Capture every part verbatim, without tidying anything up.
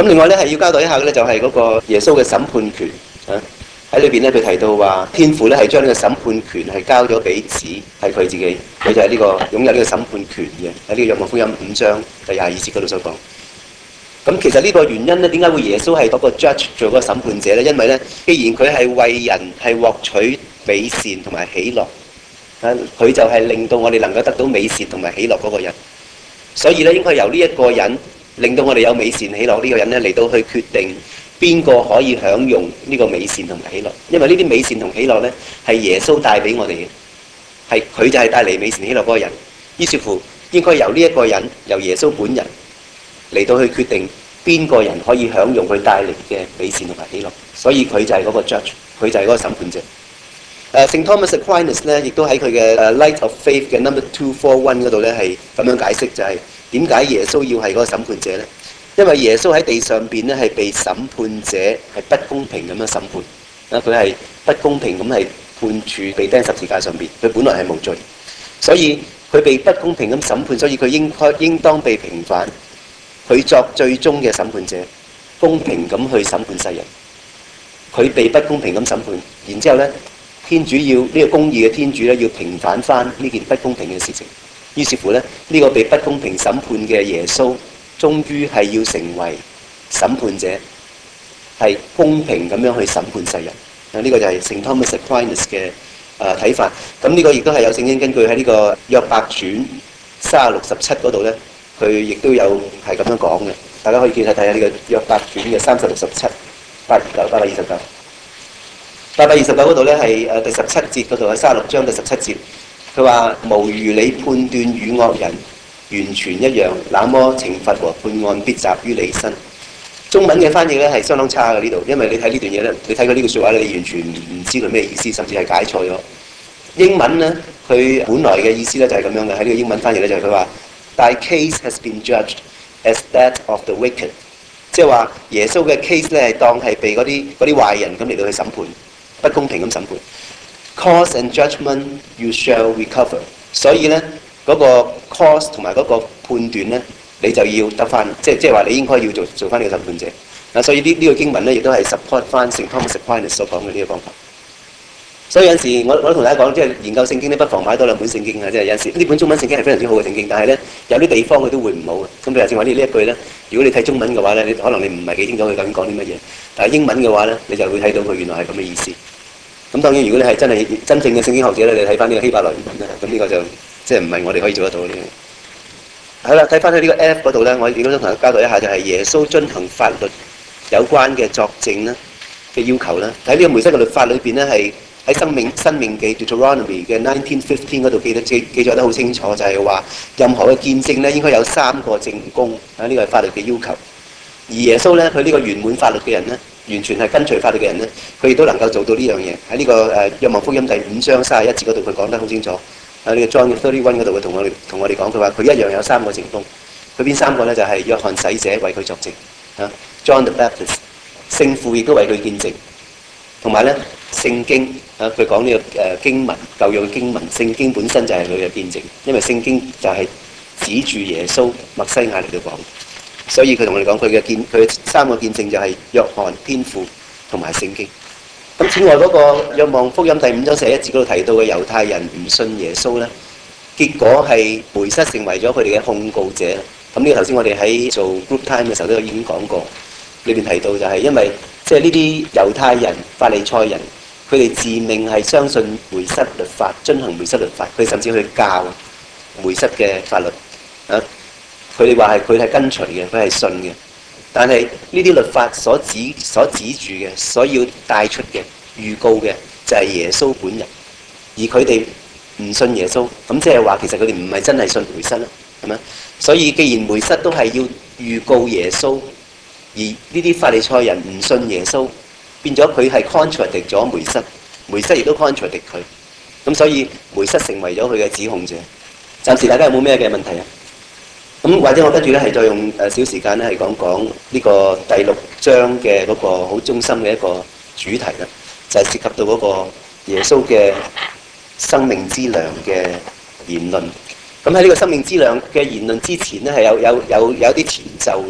咁另外咧係要交代一下嘅咧，就係嗰個耶穌嘅審判權啊。喺裏邊咧，佢提到話天父咧係將呢個審判權係交咗俾子，係佢自己，佢就係呢、這個擁有呢個審判權嘅。喺呢個約翰福音五章第廿二節嗰度所講。咁其實呢個原因咧，點解會耶穌係嗰個 judge 做嗰個審判者咧？因為咧，既然佢係為人係獲取美善同埋喜樂，啊，佢就係令到我哋能夠得到美善同埋喜樂嗰個人。所以咧，應該由呢一個人令到我哋有美善喜樂呢個人咧嚟到去決定邊個可以享用呢個美善同埋喜樂。因為呢啲美善同喜樂咧係耶穌帶俾我哋嘅，係佢就係帶嚟美善喜樂嗰個人。於是乎，應該由呢一個人，由耶穌本人嚟到去決定邊個人可以享用佢帶嚟嘅美善同埋喜樂。所以佢就係嗰個 judge， 佢就係嗰個審判者。誒聖 Thomas Aquinas 咧，亦都喺佢嘅誒 Light of Faith 嘅 Number Two Four One 嗰度咧，係咁樣解釋，就係點解耶穌要係嗰個審判者咧？因為耶穌喺地上邊咧係被審判者係不公平咁樣審判，啊佢係不公平咁係判處被釘十字架上邊，佢本來係無罪，所以佢被不公平咁審判，所以佢應該應當被平反，佢作最終嘅審判者，公平咁去審判世人。佢被不公平咁審判，然之後咧。天主要呢、這個公義嘅天主咧，要平反翻呢件不公平嘅事情。於是乎咧，呢、這個被不公平審判嘅耶穌，終於係要成為審判者，係公平咁樣去審判世人。啊，呢、這個就係聖 Thomas Aquinas 嘅誒睇法。咁、這、呢個亦都係有聖經根據喺呢個約伯傳三十六十七嗰度咧，佢亦都有係咁樣講嘅。大家可以見睇睇下呢個約伯傳嘅三十六十七八十九八百二十九。八百二十九嗰度咧係誒第十七節嗰度，喺三十六章第十七節，佢話無如你判斷與惡人完全一樣，那麼懲罰和判案必集於你身。中文嘅翻譯咧係相當差嘅呢度，因為你睇呢段嘢咧，你睇佢呢句説話咧，你完全唔知佢咩意思，甚至係解錯咗。英文咧，佢本來嘅意思咧就係咁樣嘅，喺呢個英文翻譯咧就係佢話 Thy case has been judged as that of the wicked， 即係話耶穌嘅 case 咧係當係被嗰啲嗰啲壞人咁嚟到去審判。不公平咁審判 ，cause and judgment you shall recover。所以咧，嗰、那個 cause 同埋嗰個判斷咧，你就要得翻，即係即係話你應該要做做翻呢個審判者。嗱，所以呢呢個經文咧，亦都係 support 翻聖 Thomas Aquinas 所講嘅呢個方法。所以有陣時我我都同大家講，即係研究聖經咧，不妨買多兩本聖經啊！即係有陣時呢本中文聖經係非常之好嘅聖經，但係咧有啲地方佢都會唔好嘅。咁譬如正話呢呢一句咧，如果你睇中文嘅話咧，你可能你唔係幾清楚佢究竟講啲乜嘢，但係英文嘅話咧，你就會睇到佢原來係咁嘅意思。咁當然，如果你係真係真正嘅聖經學者咧，你睇翻呢個希伯來文咧，咁呢個就即係唔係我哋可以做得到呢？好啦，睇翻喺呢個 F 嗰度咧，我亦都想同大家交代一下，就係耶穌遵行法律有關嘅作證咧嘅要求啦。喺呢個梅瑟嘅律法裏邊咧，係喺生命申命記 Deuteronomy 嘅 nineteen fifteen 嗰度記得記記載得好清楚，就係話任何嘅見證咧應該有三個證供啊，呢個係法律嘅要求。而耶穌咧，佢呢個圓滿法律嘅人咧。完全係跟隨法律嘅人咧，佢亦都能夠做到呢樣嘢。喺呢、這個誒《約翰福音》第五章三十一節嗰度，佢講得好清楚。喺呢個 John thirty-one 嗰度，佢同我哋同我哋講，佢話佢一樣有三個證供。佢邊三個咧？就係、是、約翰洗者為佢作證，啊 John the Baptist， 聖父亦都為佢見證，同埋咧聖經啊，佢講呢個誒經文舊約嘅經文，聖經本身就係佢嘅見證，因為聖經就係指住耶穌默西亞嚟到講。所以佢同我哋講，佢嘅見佢三個見證就係約翰、天父同埋聖經。咁此外嗰個約翰福音第五章四十一節嗰度提到嘅猶太人唔信耶穌咧，結果係梅瑟成為咗佢哋嘅控告者。咁呢個頭先我哋喺做 group time 嘅時候都已經講過，裏邊提到就係因為即係呢啲猶太人、法利賽人，佢哋自命係相信梅瑟律法，遵行梅瑟律法，佢甚至去教梅瑟嘅法律啊。佢哋話係佢係跟隨嘅，佢係信嘅。但係呢啲律法所指所指住嘅，所要帶出嘅預告嘅就係耶穌本人。而佢哋唔信耶穌，咁即係話其實佢哋唔係真係信梅瑟啦，係咪？所以既然梅瑟都係要預告耶穌，而呢啲法利賽人唔信耶穌，變咗佢係 contradict 咗梅瑟，梅瑟亦都 contradict 佢。咁所以梅瑟成為咗佢嘅指控者。暫時大家有冇咩嘅問題啊？咁或者我跟住咧係再用誒少時間咧係講講呢個第六章嘅嗰個好中心嘅一個主題啦，就係涉及到嗰個耶穌嘅生命之糧嘅言論。咁喺呢個生命之糧嘅言論之前咧係有有有有啲前奏嘅。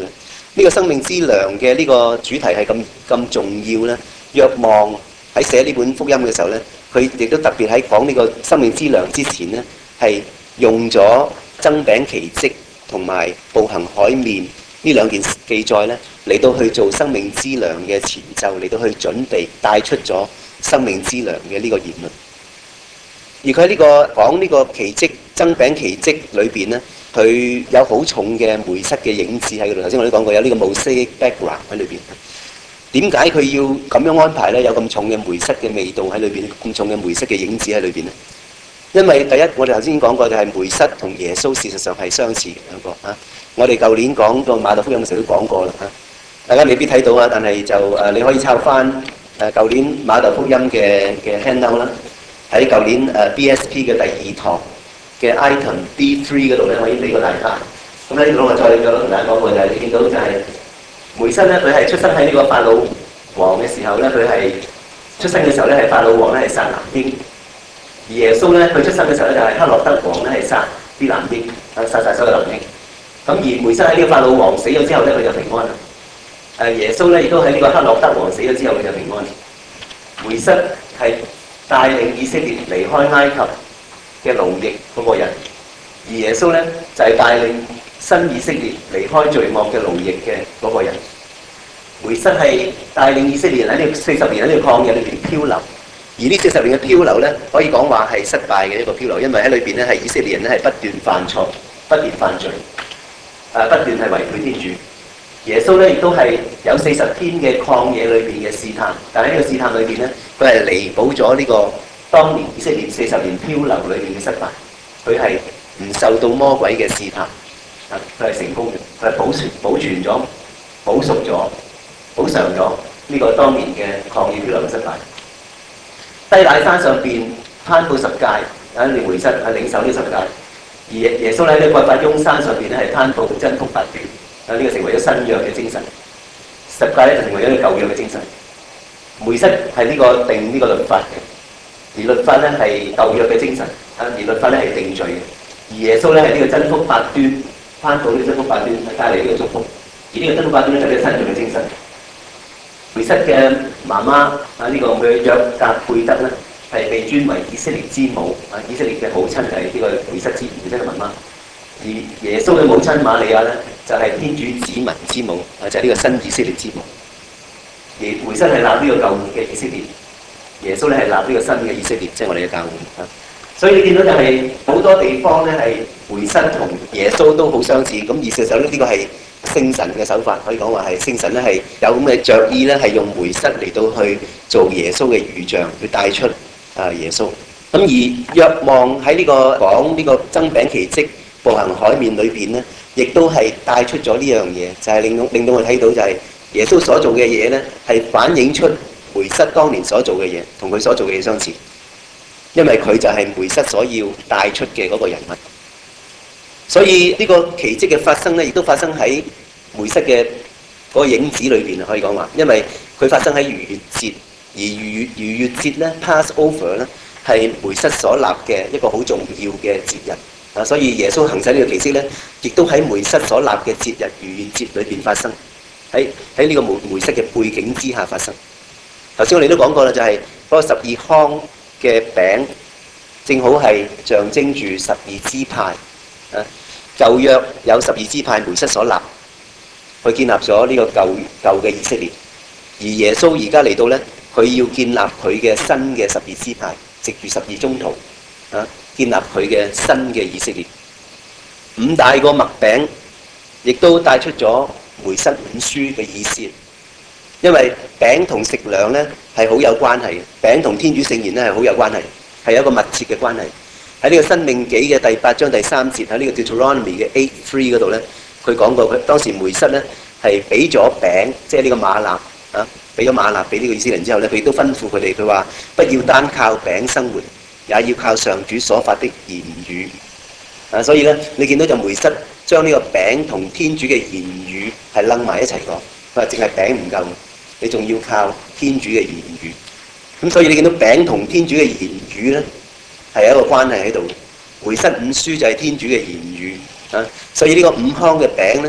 呢個生命之糧嘅呢個主題係咁咁重要咧。若望喺寫呢本福音嘅時候咧，佢亦都特別喺講呢個生命之糧之前咧，係用咗增餅奇蹟同埋步行海面呢兩件記載咧，嚟到去做生命之糧嘅前奏，嚟到去準備帶出咗生命之糧嘅呢個言論。而佢喺呢個講呢個奇蹟增餅奇蹟裏邊咧，佢有好重嘅梅瑟嘅影子喺嗰度。頭先我都講過有呢個 Mosaic background 喺裏邊。點解佢要咁樣安排咧？有咁重嘅梅瑟嘅味道喺裏邊，咁重嘅梅瑟嘅影子喺裏邊咧？因為第一，我哋頭先講過就係梅瑟同耶穌事實上係相似嘅兩個啊。我哋舊年講到馬太福音嘅時候都講過啦嚇，大家未必睇到啊，但係就誒你可以抄翻誒舊年馬太福音嘅嘅 handout 啦，喺舊年誒 B S P 嘅第二堂嘅 item D three 嗰度咧，可以俾個大家。咁咧呢度我再再同大家講過就係你見到就係梅瑟咧，佢係出生喺呢個法老王嘅時候咧，佢係出生嘅時候咧係法老王咧係殺男嬰，而耶穌咧佢出生嘅時候咧就係黑落德王咧係殺啲男嬰，啊殺曬所有男嬰。咁而梅瑟喺呢個法老王死咗之後咧，佢就平安啦。誒耶穌咧亦都喺呢個黑落德王死咗之後，佢就平安。梅瑟係帶領以色列離開埃及嘅奴役嗰個人，而耶穌咧就係、是、帶領新以色列離開罪惡嘅奴役嘅嗰個人。梅瑟係帶領以色列人喺呢四十年喺呢個曠野裏邊漂流，而呢四十年嘅漂流咧，可以講話係失敗嘅一個漂流，因為喺裏邊咧係以色列人咧係不斷犯錯、不斷犯罪。誒不斷係違背天主，耶穌咧亦都係有四十天嘅曠野裏邊嘅試探，但係呢個試探裏邊咧，佢係彌補咗呢個當年以色列四十年漂流裏邊嘅失敗，佢係唔受到魔鬼嘅試探，啊佢係成功嘅，佢係保存保存咗、補贖咗、補償咗呢個當年嘅曠野漂流嘅失敗。西乃山上邊頒布十戒，啊連梅瑟係領受呢十戒。而耶穌喺呢個葛法翁山上邊咧係頒布真福八端，啊呢個成為咗新約嘅精神，十戒咧就成為咗呢個舊約嘅精神。梅瑟係呢個定呢個律法嘅，而律法咧係舊約嘅精神，啊而律法咧係定罪嘅。而耶穌咧係呢個真福八端頒布呢個真福八端，係帶嚟呢個祝福。而呢個真福八端咧就係呢個新約嘅精神。梅瑟嘅媽媽啊呢個佢約格貝德咧，係被尊為以色列之母，啊！以色列嘅母親就係呢個梅瑟之梅瑟嘅媽媽，而耶穌嘅母親瑪利亞咧就係、是、天主子民之母，啊就係、是、呢個新以色列之母。而梅瑟係立呢個舊嘅以色列，耶穌咧係立呢個新嘅以色列，即係我哋嘅教會啊。所以你見到就係好多地方咧係梅瑟同耶穌都好相似，咁而事實上咧呢個係聖神嘅手法，可以講話係聖神咧係有咁嘅着意咧，係用梅瑟嚟到去做耶穌嘅預像，去帶出。啊！耶穌咁而若望喺呢個講呢個增餅奇蹟步行海面裏邊咧，亦都係帶出咗呢樣嘢，就係、是、令到令到我睇到就係耶穌所做嘅嘢咧，係反映出梅瑟當年所做嘅嘢，同佢所做嘅嘢相似，因為佢就係梅瑟所要帶出嘅嗰個人物。所以呢個奇蹟嘅發生咧，亦都發生喺梅瑟嘅嗰個影子裏邊啊，可以講話，因為佢發生喺逾越節。而逾越逾越節咧 ，Passover 咧係梅瑟所立嘅一個好重要嘅節日啊，所以耶穌行使呢個奇蹟咧，亦都喺梅瑟所立嘅節日逾越節裏邊發生，喺喺呢個梅梅瑟嘅背景之下發生。頭先我哋都講過啦，就係、是、嗰個十二筐嘅餅，正好係象徵住十二支派啊。舊約有十二支派，梅瑟所立，佢建立咗呢個舊舊嘅以色列，而耶穌而家嚟到咧。佢要建立佢嘅新嘅十二支派，藉住十二宗徒啊，建立佢嘅新嘅以色列。五大個麥餅，亦都帶出咗梅瑟五書嘅意思。因為餅同食糧咧係好有關係嘅，餅同天主聖言咧係好有關係，係有一個密切嘅關係。喺呢個申命紀嘅第八章第三節，喺呢個 Deuteronomy 嘅 eight three 嗰度咧，佢講過佢當時梅瑟咧係俾咗餅，即係呢個瑪納啊。俾咗瑪納俾呢個以色列人之後咧，佢亦都吩咐佢哋，佢話不要單靠餅生活，也要靠上主所發的言語。啊，所以咧，你見到就梅瑟將呢個餅同天主嘅言語係擸埋一齊講，佢話淨係餅唔夠，你仲要靠天主嘅言語。咁所以你見到餅同天主嘅言語咧係有一個關係喺度。梅瑟五書就係天主嘅言語啊，所以呢個五康嘅餅咧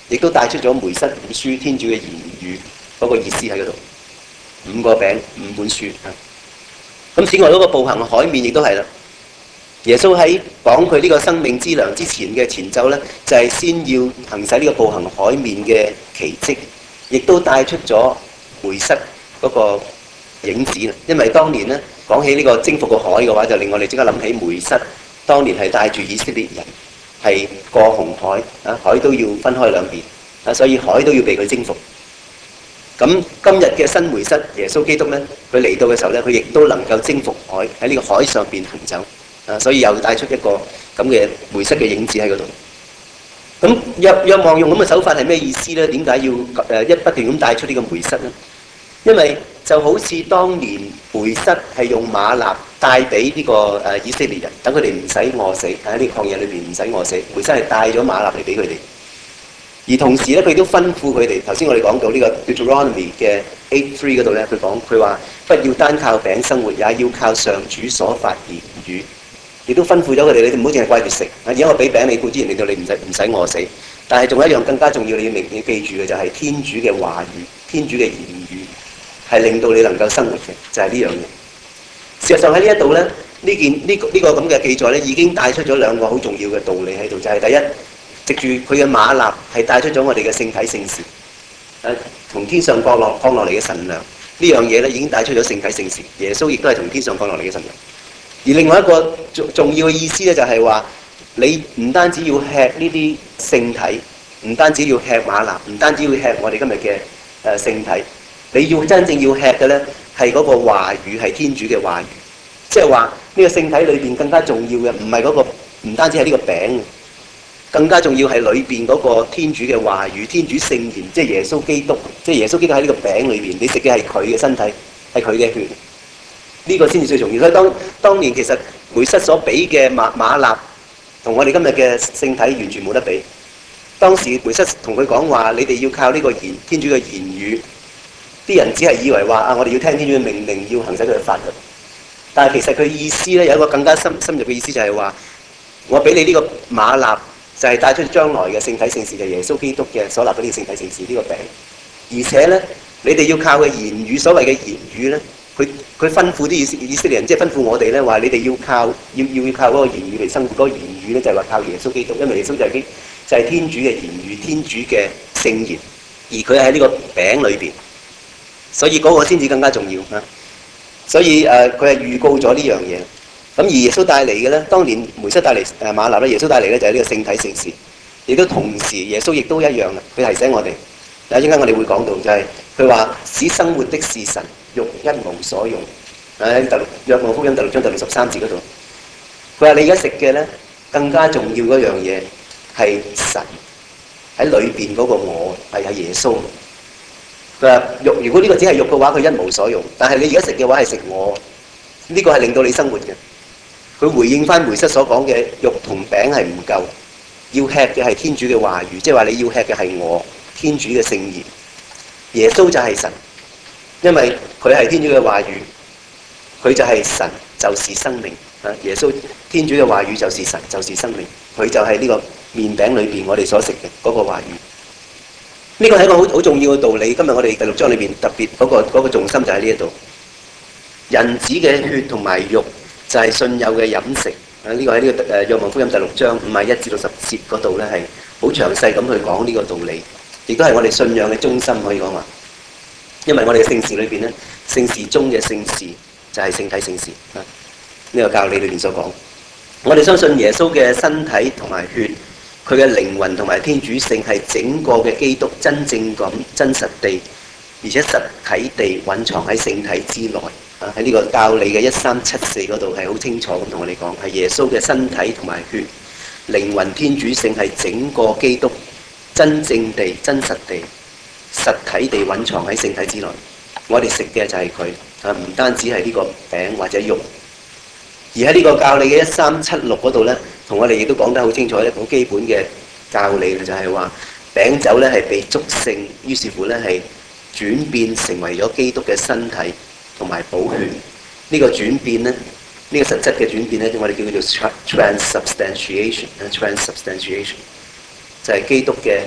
亦都帶出咗梅瑟五書天主嘅言語嗰個意思喺嗰度。五個餅五本書啊。咁此外嗰個步行海面亦都係啦。耶穌喺講佢呢個生命之糧之前嘅前奏呢，就係、是、先要行使呢個步行海面嘅奇蹟，亦都帶出咗梅瑟嗰個影子。因為當年呢，講起呢個征服個海嘅話，就令我哋即刻諗起梅瑟當年係帶住以色列人係過紅海啊，海都要分開兩邊啊，所以海都要被佢征服。咁今日嘅新梅瑟耶穌基督呢，佢嚟到嘅時候呢，佢亦都能夠征服海，喺呢個海上邊行走。啊，所以又帶出一個咁嘅梅瑟嘅影子喺嗰度。咁若若望用咁嘅手法係咩意思呢？點解要誒一不斷咁帶出呢個梅瑟呢？因為就好似當年梅瑟係用馬納帶俾呢個誒以色列人，等佢哋唔使餓死喺呢個曠野裏邊唔使餓死。梅瑟係帶咗馬納嚟俾佢哋，而同時咧佢都吩咐佢哋。頭先我哋講到呢個 Deuteronomy 嘅 eight three 嗰度咧，佢講佢話不要單靠餅生活，也要靠上主所發言語。亦都吩咐咗佢哋，你哋唔好淨係掛住食。而家我俾餅你，固之然令到你唔使唔使餓死。但係仲有一樣更加重要，你要明要記住嘅就係天主嘅話語，天主嘅言語係令到你能夠生活嘅，就係、是、呢樣嘢。事實上喺呢一度咧，呢件呢、這個呢、這個咁嘅記載咧，已經帶出咗兩個好重要嘅道理喺度，就係、是、第一，藉住佢嘅馬納係帶出咗我哋嘅聖體聖事，誒、啊、從天上降落降落嚟嘅神糧呢樣嘢咧，已經帶出咗聖體聖事。耶穌亦都係從天上降落嚟嘅神糧。而另外一個重重要嘅意思咧，就係話你唔單止要吃呢啲聖體，唔單止要吃馬納，唔單止要吃我哋今日嘅誒聖體，你要真正要吃嘅咧係嗰個話語，係天主嘅話語。即係話呢個聖體裏邊更加重要嘅唔係嗰個，唔單止係呢個餅，更加重要係裏邊嗰個天主嘅話語，天主聖言，即係耶穌基督，即係耶穌基督喺呢個餅裏邊，你食嘅係佢嘅身體，係佢嘅血。呢個先至最重要，所以當當年其實梅瑟所俾嘅馬馬納同我哋今日嘅聖體完全冇得比。當時梅瑟同佢講話，你哋要靠呢個言天主嘅言語，啲人只係以為話啊，我哋要聽天主嘅命令，要行使佢嘅法律。但係其實佢意思咧有一個更加深深入嘅意思，就係話我俾你呢個馬納，就係帶出將來嘅聖體聖事，就係耶穌基督嘅所立嘅呢個聖體聖事呢個餅。而且咧，你哋要靠嘅言語，所謂嘅言語咧。佢佢吩咐啲以色以色列人，即係吩咐我哋咧，話你哋要靠要要要靠嗰個言語嚟生活。嗰、那個言語咧就係話靠耶穌基督，因為耶穌就係基就係天主嘅言語，天主嘅聖言，而佢喺呢個餅裏邊，所以嗰個先至更加重要啊！所以誒，佢係預告咗呢樣嘢。咁而耶穌帶嚟嘅咧，當年梅瑟帶嚟誒馬納咧，耶穌帶嚟咧就係呢個聖體聖事，亦都同時耶穌亦都一樣啦。佢提醒我哋，有陣間我哋會講到，就係佢話使生活的是神。肉一無所用，喺第六約翰福音第六章第六十三節嗰度，佢話你而家食嘅咧更加重要嗰樣嘢係神喺裏邊嗰個我係係耶穌。佢話肉如果呢個只係肉嘅話，佢一無所用。但係你而家食嘅話係食我，呢、這個係令到你生活嘅。佢回應翻梅瑟所講嘅肉同餅係唔夠，要吃嘅係天主嘅話語，即係話你要吃嘅係我天主嘅聖言。耶穌就係神。因為佢係天主嘅話語，佢就係神，就是生命。啊，耶穌天主嘅話語就是神，就是生命。佢就係呢個麵餅裏邊我哋所食嘅嗰個話語。呢個係一個好好重要嘅道理。今日我哋第六章裏邊特別嗰個嗰個重心就喺呢一度。人子嘅血同埋肉就係信友嘅飲食。啊，呢個喺呢個誒約翰福音第六章五十一至六十節嗰度咧係好詳細咁去講呢個道理，亦都係我哋信仰嘅中心可以講話。因為我哋嘅聖事裏邊咧，聖事中嘅聖事就係聖體聖事啊！呢個教理裏邊所講，我哋相信耶穌嘅身體同埋血，佢嘅靈魂同埋天主性係整個嘅基督真正咁真實地，而且實體地蘊藏喺聖體之內啊！喺呢個教理嘅一三七四嗰度係好清楚咁同我哋講，係耶穌嘅身體同埋血、靈魂、天主性係整個基督真正地、真實地。實體地蘊藏喺聖體之內，我哋食嘅就係佢啊！唔單止係呢個餅或者肉，而喺呢個教理嘅一三七六嗰度咧，同我哋亦都講得好清楚一個好基本嘅教理就係話餅酒咧係被祝聖，於是乎咧係轉變成為咗基督嘅身體同埋寶血。呢、這個轉變咧，呢、這個實質嘅轉變咧，我哋叫佢做 transubstantiation 啊 ，transubstantiation 就係基督嘅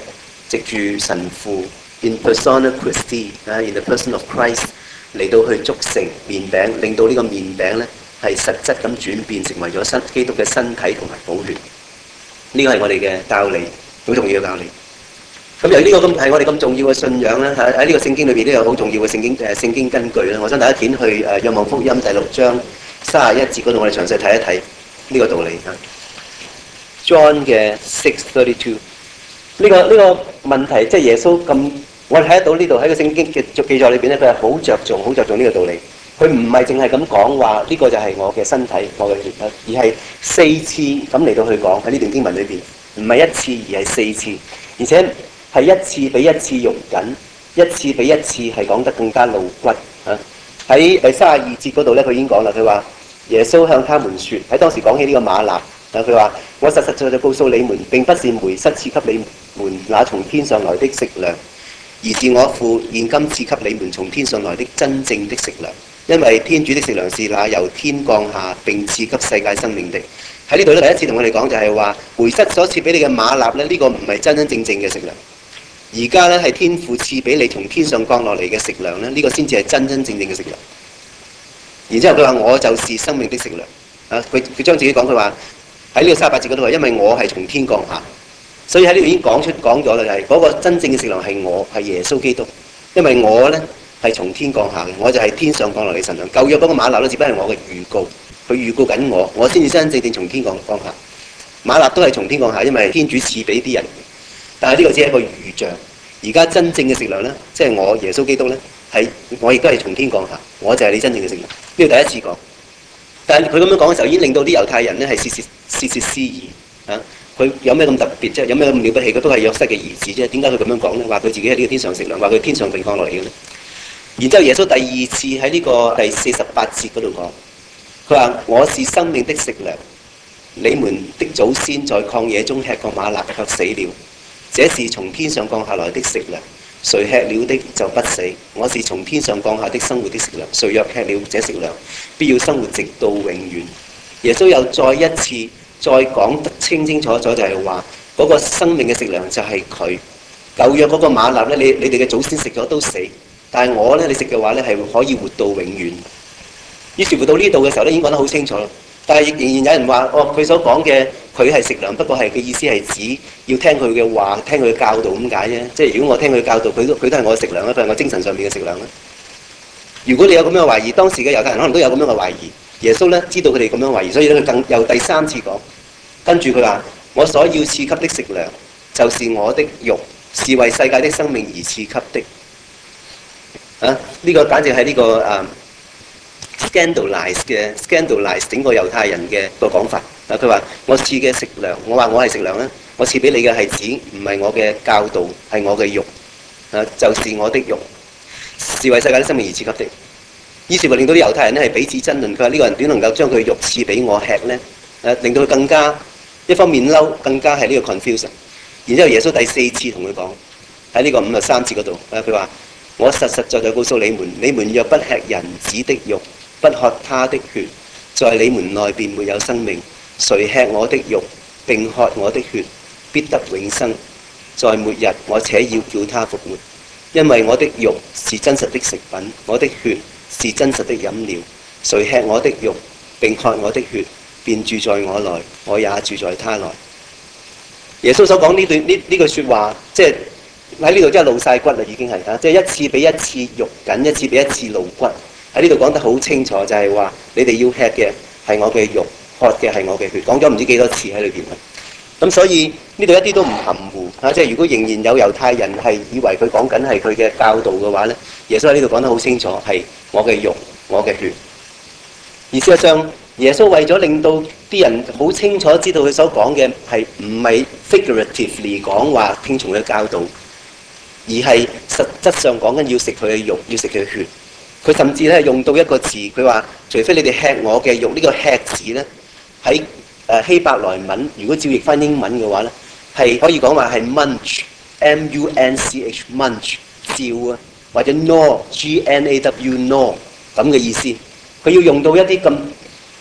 藉住神父 in persona Christi 啊 in the person of Christ 嚟到去築成麵餅，令到呢個麵餅咧係實質咁轉變成為咗身基督嘅身體同埋寶血。呢個係我哋嘅教理，好重要嘅教理。咁由於呢個咁係我哋咁重要嘅信仰咧，喺喺呢個聖經裏邊都有好重要嘅聖經誒聖經根據啦。我想大家掀去誒《若望福音》第六章三十一節嗰度，我哋詳細睇一睇呢個道理啊。John 嘅 six thirty two 呢個呢個問題，即係耶穌咁，我哋睇得到呢度喺個聖經嘅記載裏邊咧，佢係好着重、好着重呢個道理。佢唔係淨係咁講話，呢個就係我嘅身體、我嘅血啊，而係四次咁嚟到去講喺呢段經文裏邊，唔係一次而係四次，而且係一次比一次肉緊，一次比一次係講得更加露骨啊！喺第三十二節嗰度咧，佢已經講啦，佢話耶穌向他們説，喺當時講起呢個嗎哪。啊！佢話：我實實在在告訴你們，並不是梅瑟賜給你們那從天上來的食糧，而是我父現今賜給你們從天上來的真正的食糧。因為天主的食糧是那由天降下並賜給世界生命的。喺呢度咧，第一次同我哋講就係話，梅瑟所賜俾你嘅嗎哪咧，呢、這個唔係真真正正嘅食糧。而家咧係天父賜俾你從天上降落嚟嘅食糧咧，呢、這個先至係真真正正嘅食糧。然之後佢話：我就是生命的食糧。啊！佢佢將自己講佢話。喺呢個三十八節嗰度話，因為我係從天降下，所以喺呢度已經講出講咗啦，就係、是、嗰個真正嘅食糧係我，係耶穌基督。因為我咧係從天降下嘅，我就係天上降落嚟神糧。舊約嗰個嗎哪咧，只不過係我嘅預告，佢預告緊我，我先至真真正正從天降降下。嗎哪都係從天降下，因為天主賜俾啲人，但係呢個只係一個預象。而家真正嘅食糧咧，即係我耶穌基督咧，係我亦都係從天降下，我就係你真正嘅食糧。呢個第一次講。但係佢咁樣講嘅時候，已經令到啲猶太人咧係竊竊竊竊私議啊！佢有咩咁特別啫？有咩咁了不起？佢都係約瑟嘅兒子啫。點解佢咁樣講咧？話佢自己係呢個天上食糧，話佢天上並降落嚟嘅咧。然之後耶穌第二次喺呢個第四十八節嗰度講，佢話：我是生命的食糧，你們的祖先在曠野中吃過嗎哪，卻死了。這是從天上降下來的食糧。誰吃了的就不死。我是從天上降下的生活的食糧。誰若吃了這食糧，必要生活直到永遠。耶穌又再一次再講得清清楚楚，就係話嗰個生命嘅食糧就係佢。舊約嗰個嗎哪咧，你你哋嘅祖先食咗都死，但係我咧，你食嘅話咧係可以活到永遠。於是乎到呢度嘅時候咧，已經講得好清楚啦。但係仍然有人話：哦，佢所講嘅佢係食糧，不過係嘅意思係指要聽佢嘅話，聽佢嘅教導咁解啫。即係如果我聽佢教導，佢都佢都係我嘅食糧啦，佢係我精神上面嘅食糧啦。如果你有咁樣嘅懷疑，當時嘅猶太人可能都有咁樣嘅懷疑。耶穌咧知道佢哋咁樣懷疑，所以咧佢更又第三次講，跟住佢話：我所要賜給的食糧，就是我的肉，是為世界的生命而賜給的。啊！呢、這個簡直係呢、這個啊。scandalize 嘅 scandalize 整個猶太人嘅個講法啊！佢話我賜嘅食糧，我話我係食糧咧，我賜俾你嘅係指唔係我嘅教導，係我嘅肉啊，就是我的肉，是為世界的生命而賜給的。於是乎令到啲猶太人咧係彼此爭論，佢話呢個人點能夠將佢肉賜俾我吃咧？誒、啊，令到佢更加一方面嬲，更加係呢個 confusion。然之後耶穌第四次同佢講喺呢個五十三節嗰度啊，佢話我實實在在告訴你們，你們若不吃人子的肉，不喝他的血，在你們內便沒有生命。誰吃我的肉並喝我的血，必得永生。在末日我且要叫他復活，因為我的肉是真實的食品，我的血是真實的飲料。誰吃我的肉並喝我的血，便住在我內，我也住在他內。耶穌所講呢段呢呢句説話，即係喺呢度真係露晒骨啦，已經係啊！即係一次比一次肉緊，一次比一次露骨。喺呢度講得好清楚，就係話你哋要吃嘅係我嘅肉，喝嘅係我嘅血。講咗唔知幾多次喺裏邊。咁所以呢度一啲都唔含糊啊！即係如果仍然有猶太人係以為佢講緊係佢嘅教導嘅話咧，耶穌喺呢度講得好清楚，係我嘅肉，我嘅血。而事實上，耶穌為咗令到啲人好清楚知道佢所講嘅係唔係 figuratively 講話聽從佢嘅教導，而係實質上講緊要食佢嘅肉，要食佢嘅血。佢甚至咧用到一個字，佢話：除非你哋吃我嘅肉，呢、這個吃字咧喺誒希伯來文，如果照譯翻英文嘅話咧，係可以講話係 munch，m u n c h munch 照啊，或者 gnaw g n a w gnaw 咁嘅意思。佢要用到一啲咁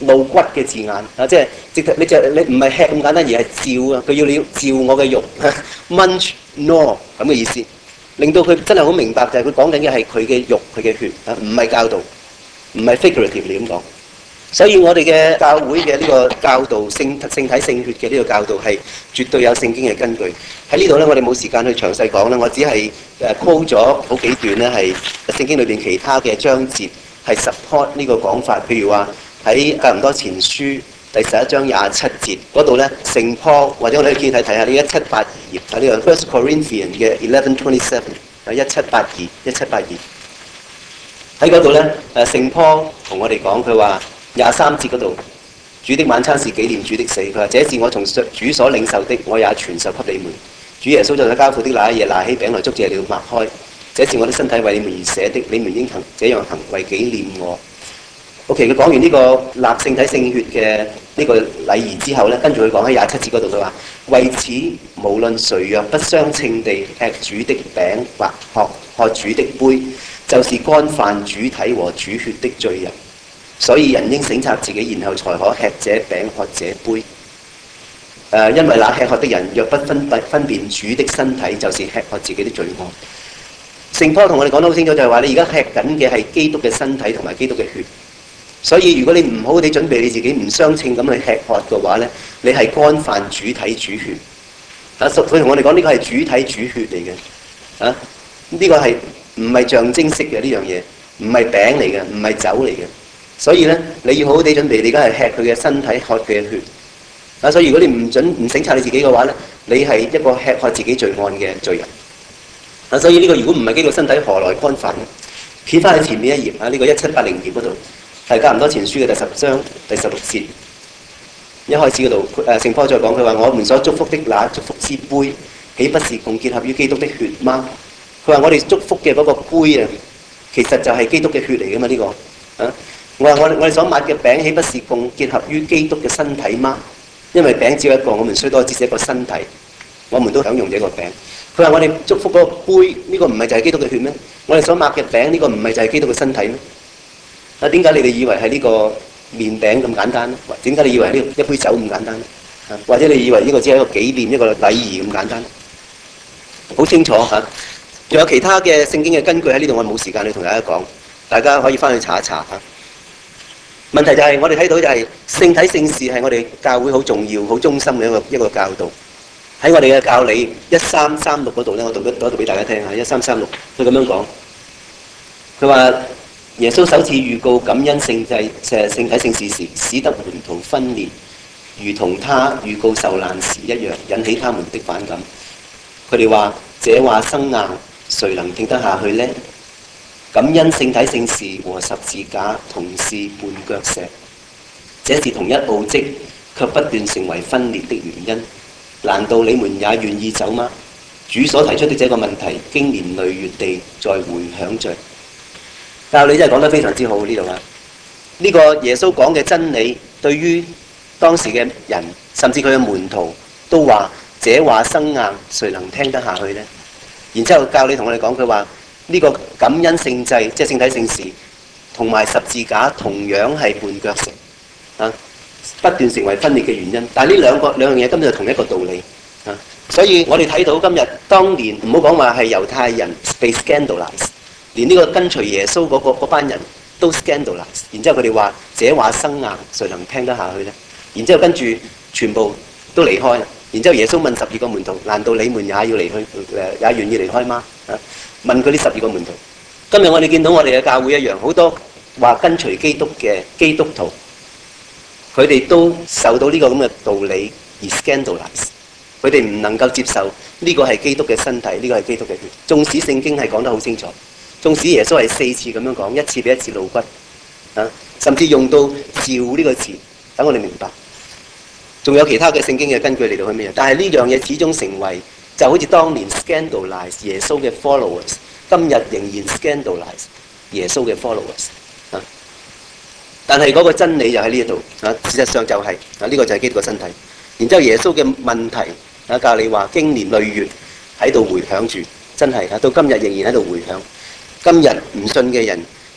露骨嘅字眼啊，即係直頭你就你唔係吃咁簡單，而係嚼啊！佢要你要嚼我嘅肉 ，munch gnaw 咁嘅意思，令到佢真係好明白就係佢講緊嘅係佢嘅肉、佢嘅血啊，唔係教導，唔係 figurative 你咁講。所以我哋嘅教會嘅呢個教導聖聖體聖血嘅呢個教導係絕對有聖經嘅根據。喺呢度咧，我哋冇時間去詳細講啦，我只係誒 quote 咗好幾段咧，係聖經裏邊其他嘅章節係 support 呢個講法。譬如話喺哥林多前書第十一章廿七節嗰度咧，聖保或者我哋可以睇睇下呢一七八二頁啊，呢個 First Corinthians 嘅 eleven twenty seven 啊，一七八二一七八二喺嗰度咧，誒聖保同我哋講，佢話。廿三節嗰度，主的晚餐是紀念主的死。佢話：這是我從主所領受的，我也傳授給你們。主耶穌在他交付的那一夜，拿起餅來祝謝了，擘開。這是我的身體為你們而捨的，你們應行這樣行為紀念我。OK，佢講完呢個立聖體聖血嘅呢個禮儀之後咧，跟住佢講喺廿七節嗰度，佢話：為此無論誰若不相稱地吃主的餅或喝喝主的杯，就是干犯主體和主血的罪人。所以人應省察自己，然後才可吃這餅喝這杯。呃、因為那吃喝的人若不分別分辨主的身體，就是吃喝自己的罪惡。聖保同我哋講得好清楚，就係話你而家吃緊嘅係基督嘅身體同埋基督嘅血。所以如果你唔好好地準備你自己，唔相稱咁去吃喝嘅話咧，你係干犯主體主血。啊，佢同我哋講呢個係主體主血嚟嘅。啊，呢、這個係唔係象徵式嘅呢樣嘢，唔係餅嚟嘅，唔係酒嚟嘅。所以咧，你要好好地準備，你而家係吃佢嘅身體，喝佢嘅血。啊，所以如果你唔準唔省察你自己嘅話咧，你係一個吃喝自己罪案嘅罪人。啊，所以呢個如果唔係基督身體，何來干犯咧？撇翻去前面一頁啊，呢、這個一七八零頁嗰度係哥林多前書嘅第十章第十六節，一開始嗰度誒聖保再講佢話：我們所祝福的那祝福之杯，豈不是共結合於基督的血嗎？佢話我哋祝福嘅嗰個杯啊，其實就係基督嘅血嚟㗎嘛，呢、這個啊。我話我我哋所擘嘅餅，豈不是共結合於基督嘅身體嗎？因為餅只有一個，我們雖多只是一個身體，我們都享用這個餅。佢話我哋祝福嗰個杯，呢、這個唔係就係基督嘅血咩？我哋所擘嘅餅，呢、這個唔係就係基督嘅身體咩？啊，點解你哋以為係呢個麵餅咁簡單咧？點解你以為呢一杯酒咁簡單咧？啊，或者你以為呢個只係一個紀念、一個禮儀咁簡單？好清楚嚇，仲、啊、有其他嘅聖經嘅根據喺呢度，我冇時間去同大家講，大家可以翻去查一查嚇。問題就係、是、我哋睇到就係聖體聖事係我哋教會好重要、好忠心嘅一個一個教導。喺我哋嘅教理一三三六嗰度咧，我讀一讀一讀俾大家聽下。一三三六，佢咁樣講，佢話耶穌首次預告感恩聖祭、誒聖體聖事時，使得門徒分裂，如同他預告受難時一樣，引起他們的反感。佢哋話：這話生硬，誰能聽得下去呢？感恩聖體聖事和十字架同是絆腳石，這是同一奧蹟，卻不斷成為分裂的原因。難道你們也願意走嗎？主所提出的這個問題，經年累月地在回響着。教理真係講得非常之好呢度啊！呢、這個耶穌講嘅真理，對於當時嘅人，甚至佢嘅門徒都話：這話生硬，誰能聽得下去呢？然之後教理同我哋講，佢話。呢個感恩聖祭，即係聖體聖事，同埋十字架同樣係絆腳石啊，不斷成為分裂嘅原因。但係呢兩個兩樣嘢根本就同一個道理啊，所以我哋睇到今日當年唔好講話係猶太人被 scandalize， 連呢個跟隨耶穌嗰、那個班人都 scandalize， 然之後佢哋話：這話生硬，誰能聽得下去呢？然之後跟住全部都離開啦。然之後耶穌問十二個門徒：難道你們也要離去，誒也願意離開嗎？啊！問佢呢十二個門徒，今日我哋見到我哋嘅教會一樣，好多話跟隨基督嘅基督徒，佢哋都受到呢個咁嘅道理而 scandalize， 佢哋唔能夠接受呢個係基督嘅身體，呢個係基督嘅血。縱使聖經係講得好清楚，縱使耶穌係四次咁樣講，一次比一次露骨，啊，甚至用到召呢個詞，等我哋明白。仲有其他嘅聖經嘅根據嚟到去咩？但係呢樣嘢始終成為。就好似當年 scandalize 耶穌嘅 followers， 今日仍然 scandalize 耶穌嘅 followers 啊！但係嗰個真理就喺呢一度啊，事實上就係、是、啊，呢、這個就係基督嘅身體。然之後耶穌嘅問題啊，教你話經年累月喺度迴響住，真係啊，到今日仍然喺度迴響。今日唔信嘅人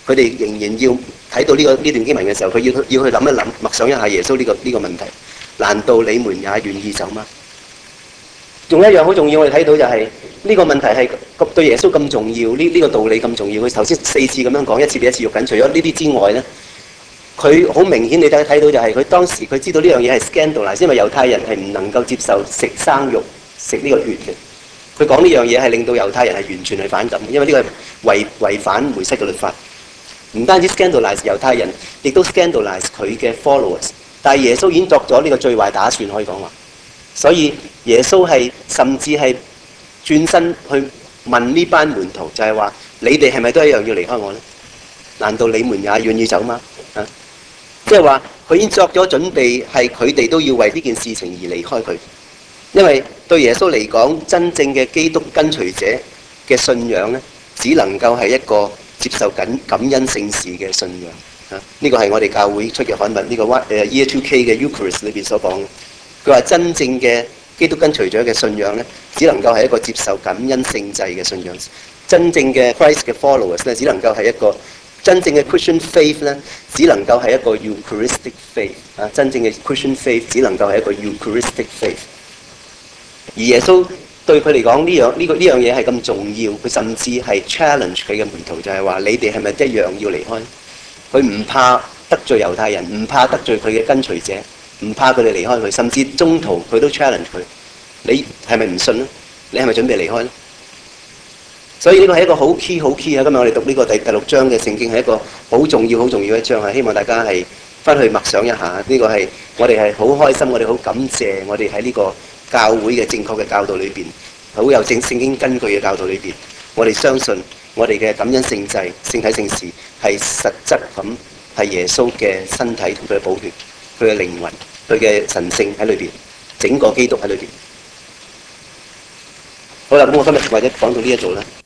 佢哋仍然要睇到呢、這個呢段經文嘅時候，佢要要去諗一諗，默想一下耶穌呢、這個呢、這個問題。難道你們也願意走嗎？仲有一樣好重要，我哋睇到就係、是、呢、這個問題係對耶穌咁重要，呢、這、呢個道理咁重要。佢頭先四次咁樣講，一次比一次肉緊。除咗呢啲之外咧，佢好明顯你睇睇到就係佢當時佢知道呢樣嘢係 scandalize，因為猶太人係唔能夠接受食生肉、食呢個血嘅。佢講呢樣嘢係令到猶太人係完全係反感嘅，因為呢個係違違反梅瑟嘅律法。唔單止 scandalize 猶太人，亦都 scandalize 佢嘅 followers。但係耶穌已經作咗呢個最壞打算，可以講話。所以耶穌係甚至係轉身去問呢班門徒，就係話：你哋係咪都一樣要離開我呢？難道你們也願意走嗎？啊，即係話佢已經作咗準備，係佢哋都要為呢件事情而離開佢。因為對耶穌嚟講，真正嘅基督跟隨者嘅信仰呢，只能夠係一個接受緊感恩聖事嘅信仰。啊，呢個係我哋教會出嘅刊物，呢個 Year two K 嘅 Eucharist 裏邊所講嘅。佢話真正嘅基督跟隨者嘅信仰咧，只能夠係一個接受感恩聖祭嘅信仰。真正嘅 Christ 嘅 followers 咧，只能夠係一個真正嘅 Christian faith 咧，只能夠係一個 Eucharistic faith 啊！真正嘅 Christian faith 只能夠係一個 Eucharistic faith。而耶穌對佢嚟講呢樣呢個呢樣嘢係咁重要，佢甚至係 challenge 佢嘅門徒，就係話：你哋係咪一樣要離開？佢唔怕得罪猶太人，唔怕得罪佢嘅跟隨者。唔怕佢哋離開佢，甚至中途佢都 challenge 佢：你係咪唔信咧？你係咪準備離開咧？所以呢個係一個好 key 好 key 啊！今日我哋讀呢個第第六章嘅聖經係一個好重要好重要嘅一章啊！希望大家係翻去默想一下，呢、這個係我哋係好開心，我哋好感謝我哋喺呢個教會嘅正確嘅教導裏邊，好有正聖經根據嘅教導裏邊，我哋相信我哋嘅感恩聖祭、聖體聖事係實質咁係耶穌嘅身體同佢嘅寶血。佢嘅靈魂，佢嘅神性喺裏邊，整個基督喺裏邊。好啦，咁我今日或者講到呢一度啦。